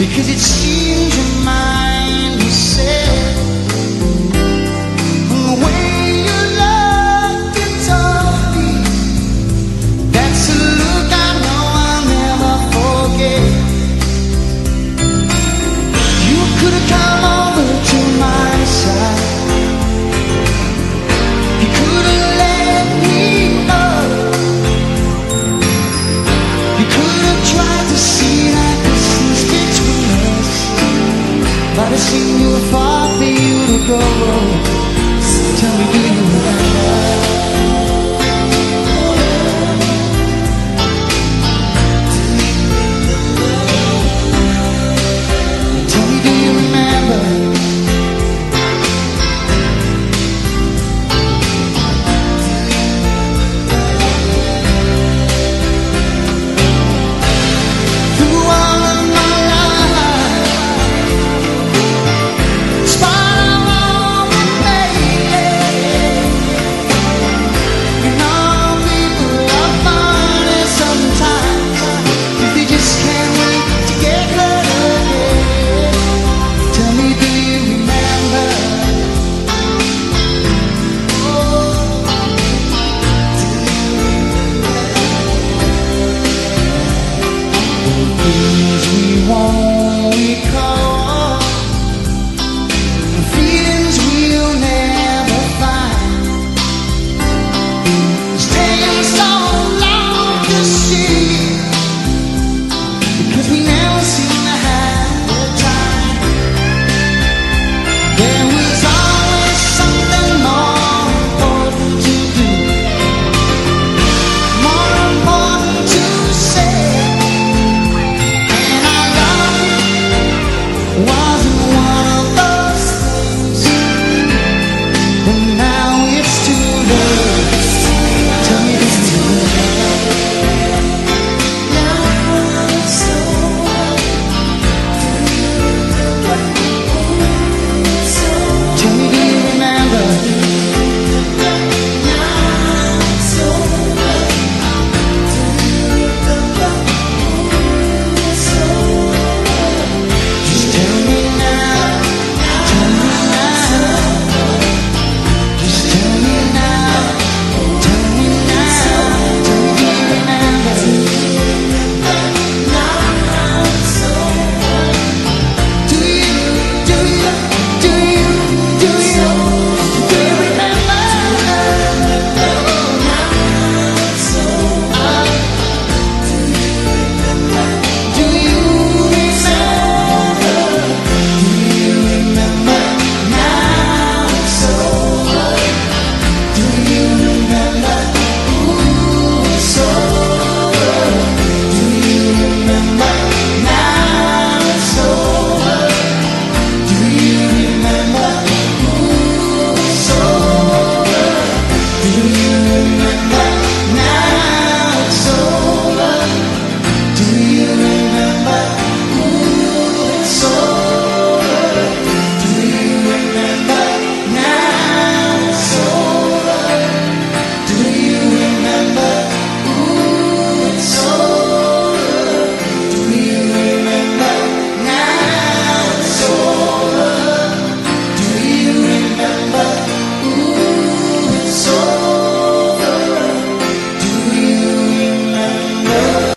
because it changed your mind, you said. And the way you looked at me, that's a look I know I'll never forget. You could have come over to my side, you could have let me know, you could have tried to see that distance between us, but it seemed too far for you to go. So tell me, do you